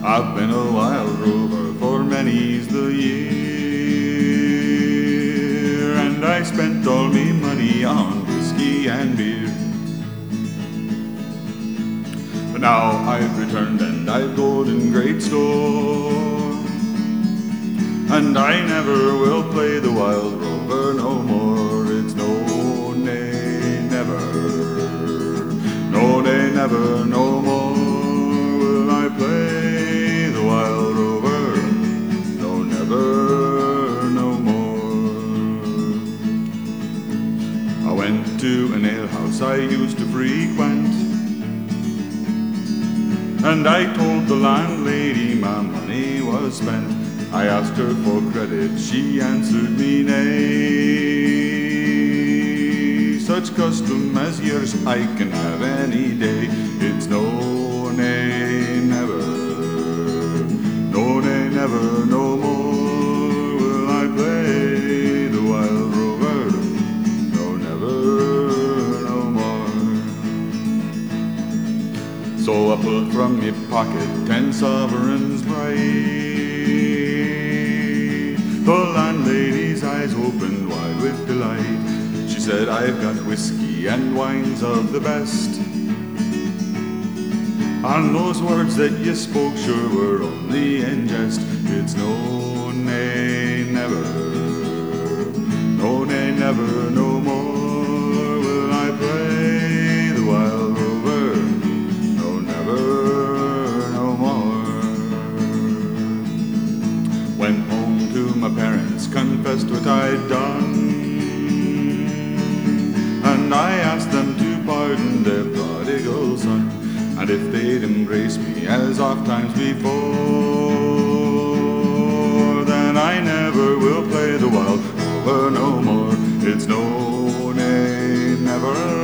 I've been a wild rover for many's the year, and I spent all me money on whiskey and beer. But now I've returned and I've gold in great store, and I never will play the wild rover no more. It's no, nay, never, no, nay, never, no more will I play the wild rover, no, never, no more. I went to an alehouse I used to frequent, and I told the landlady my money was spent. I asked her for credit, she answered me nay. Such custom as yours I can have any day. It's no, nay, never, no, nay, never, no more will I play the wild rover, no, never, no more. So I pulled from me pocket 10 sovereigns bright. The landlady's eyes opened wide with delight. She said, I've got whiskey and wines of the best, and those words that you spoke sure were only in jest. It's no, nay, never, no, nay, never, no more will I play the wild rover, no, never, no more. Went home to my parents, confessed what I'd done, and I asked them to pardon their prodigal son, and if they'd embrace me as oft times before, then I never will play the wild rover no more. It's no, nay, never.